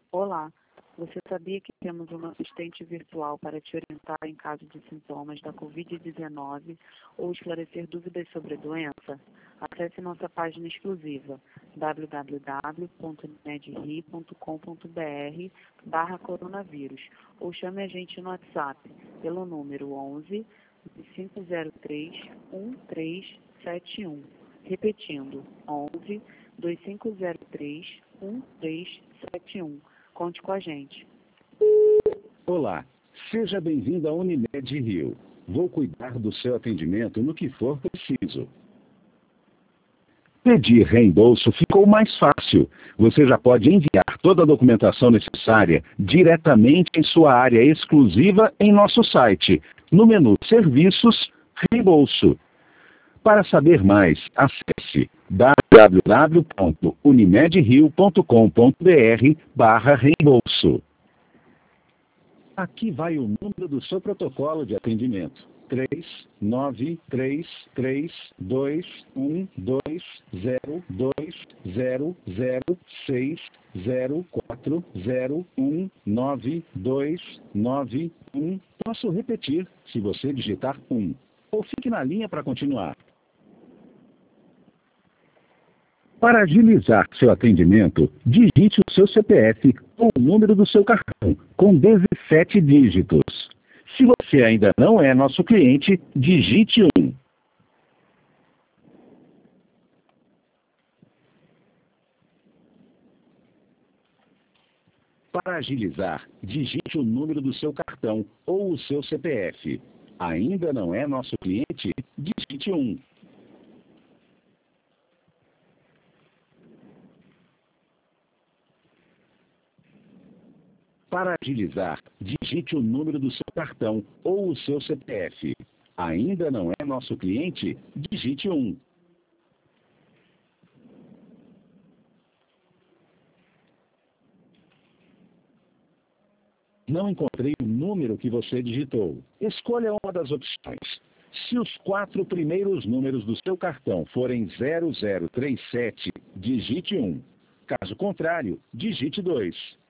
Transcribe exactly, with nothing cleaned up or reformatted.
Olá, você sabia que temos uma assistente virtual para te orientar em caso de sintomas da covid dezenove ou esclarecer dúvidas sobre a doença? Acesse nossa página exclusiva w w w ponto medri ponto com ponto b r barra coronavírus ou chame a gente no WhatsApp pelo número onze, cinco zero três, um três sete um. Repetindo, onze, dois cinco zero três, um três sete um. Conte com a gente. Olá, seja bem-vindo à Unimed Rio. Vou cuidar do seu atendimento no que for preciso. Pedir reembolso ficou mais fácil. Você já pode enviar toda a documentação necessária diretamente em sua área exclusiva em nosso site, no menu Serviços, Reembolso. Para saber mais, acesse w w w ponto unimedrio ponto com ponto b r barra reembolso. Aqui vai o número do seu protocolo de atendimento. três nove três três dois um dois zero dois zero zero seis zero quatro zero um nove dois nove um. Posso repetir se você digitar um. Ou fique na linha para continuar. Para agilizar seu atendimento, digite o seu C P F ou o número do seu cartão, com dezessete dígitos. Se você ainda não é nosso cliente, digite um. Para agilizar, digite o número do seu cartão ou o seu C P F. Ainda não é nosso cliente? Digite um. Para agilizar, digite o número do seu cartão ou o seu C P F. Ainda não é nosso cliente? Digite um. Não encontrei o número que você digitou. Escolha uma das opções. Se os quatro primeiros números do seu cartão forem zero zero três sete, digite um. Caso contrário, digite dois.